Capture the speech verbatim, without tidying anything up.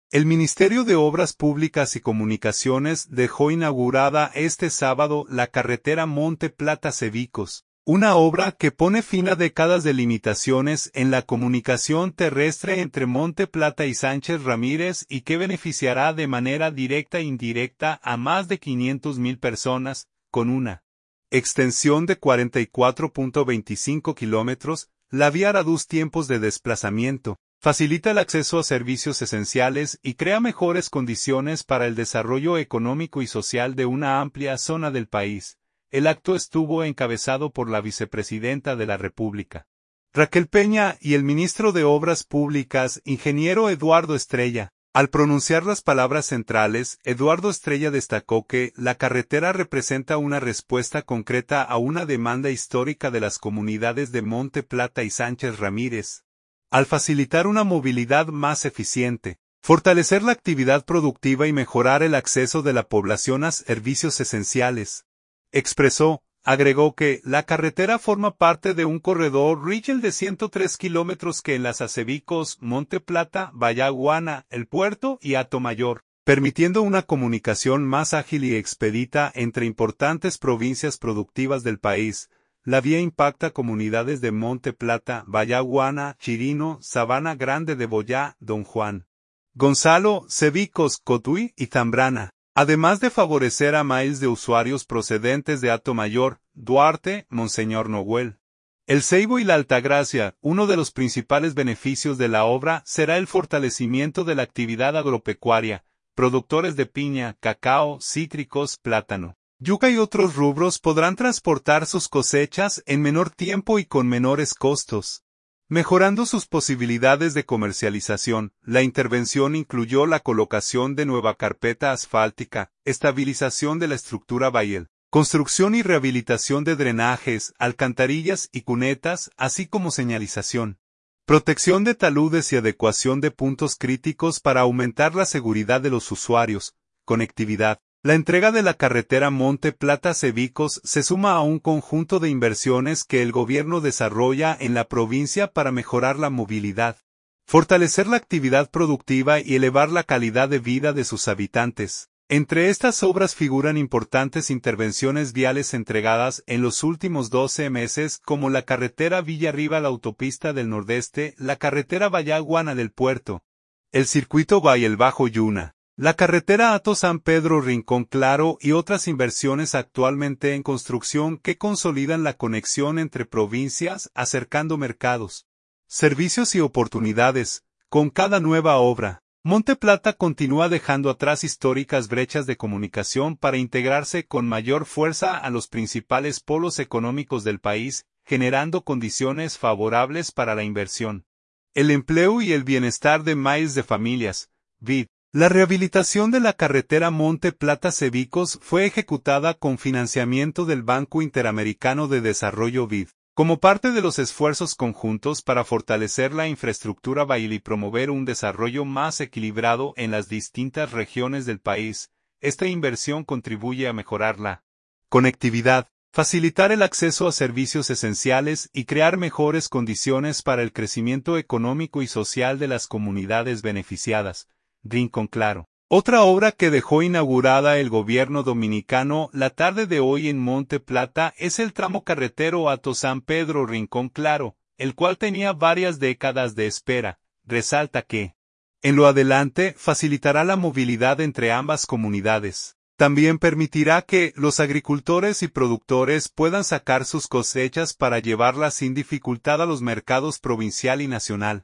El Ministerio de Obras Públicas y Comunicaciones dejó inaugurada este sábado la carretera Monte Plata-Cebicos, una obra que pone fin a décadas de limitaciones en la comunicación terrestre entre Monte Plata y Sánchez Ramírez y que beneficiará de manera directa e indirecta a más de quinientas mil personas, con una extensión de cuarenta y cuatro punto veinticinco kilómetros, la vía reduce tiempos de desplazamiento, facilita el acceso a servicios esenciales y crea mejores condiciones para el desarrollo económico y social de una amplia zona del país. El acto estuvo encabezado por la vicepresidenta de la República, Raquel Peña, y el ministro de Obras Públicas, ingeniero Eduardo Estrella. Al pronunciar las palabras centrales, Eduardo Estrella destacó que la carretera representa una respuesta concreta a una demanda histórica de las comunidades de Monte Plata y Sánchez Ramírez, al facilitar una movilidad más eficiente, fortalecer la actividad productiva y mejorar el acceso de la población a servicios esenciales. Expresó, agregó que la carretera forma parte de un corredor regional de ciento tres kilómetros que enlaza Cebicos, Monte Plata, Vallaguana, El Puerto y Atomayor, permitiendo una comunicación más ágil y expedita entre importantes provincias productivas del país. La vía impacta comunidades de Monte Plata, Vallaguana, Chirino, Sabana Grande de Boyá, Don Juan, Gonzalo, Cebicos, Cotuí y Zambrana, además de favorecer a miles de usuarios procedentes de Atomayor, Duarte, Monseñor Noguel, El Ceibo y la Altagracia. Uno de los principales beneficios de la obra será el fortalecimiento de la actividad agropecuaria, productores de piña, cacao, cítricos, plátano, yuca y otros rubros podrán transportar sus cosechas en menor tiempo y con menores costos, mejorando sus posibilidades de comercialización. La intervención incluyó la colocación de nueva carpeta asfáltica, estabilización de la estructura vial, construcción y rehabilitación de drenajes, alcantarillas y cunetas, así como señalización, protección de taludes y adecuación de puntos críticos para aumentar la seguridad de los usuarios, conectividad. La entrega de la carretera Monte Plata-Cebicos se suma a un conjunto de inversiones que el gobierno desarrolla en la provincia para mejorar la movilidad, fortalecer la actividad productiva y elevar la calidad de vida de sus habitantes. Entre estas obras figuran importantes intervenciones viales entregadas en los últimos doce meses como la carretera Villarriba, la autopista del Nordeste, la carretera Vallaguana del Puerto, el circuito Valle el Bajo Yuna, la carretera Hato San Pedro Rincón Claro y otras inversiones actualmente en construcción que consolidan la conexión entre provincias, acercando mercados, servicios y oportunidades. Con cada nueva obra, Monte Plata continúa dejando atrás históricas brechas de comunicación para integrarse con mayor fuerza a los principales polos económicos del país, generando condiciones favorables para la inversión, el empleo y el bienestar de miles de familias. Vid. La rehabilitación de la carretera Monte Plata-Cebicos fue ejecutada con financiamiento del Banco Interamericano de Desarrollo B I D, como parte de los esfuerzos conjuntos para fortalecer la infraestructura vial y promover un desarrollo más equilibrado en las distintas regiones del país. Esta inversión contribuye a mejorar la conectividad, facilitar el acceso a servicios esenciales y crear mejores condiciones para el crecimiento económico y social de las comunidades beneficiadas. Rincón Claro. Otra obra que dejó inaugurada el gobierno dominicano la tarde de hoy en Monte Plata es el tramo carretero Hato San Pedro Rincón Claro, el cual tenía varias décadas de espera. Resalta que, en lo adelante, facilitará la movilidad entre ambas comunidades. También permitirá que los agricultores y productores puedan sacar sus cosechas para llevarlas sin dificultad a los mercados provincial y nacional.